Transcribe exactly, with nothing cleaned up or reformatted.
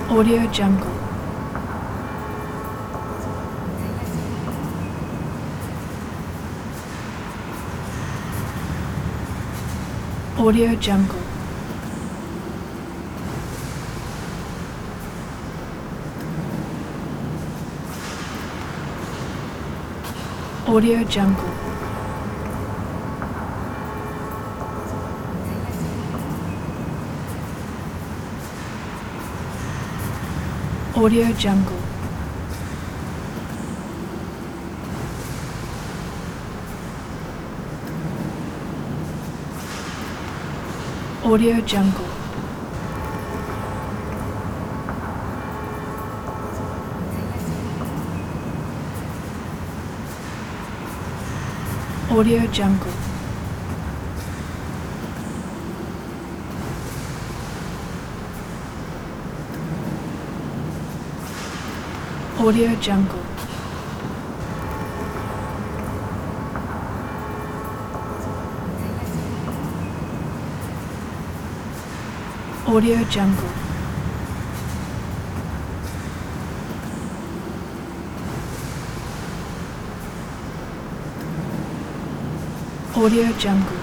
Audio Jungle. Audio Jungle. Audio Jungle. Audio Jungle. Audio Jungle. Audio Jungle. Audio Jungle. Audio Jungle. Audio Jungle.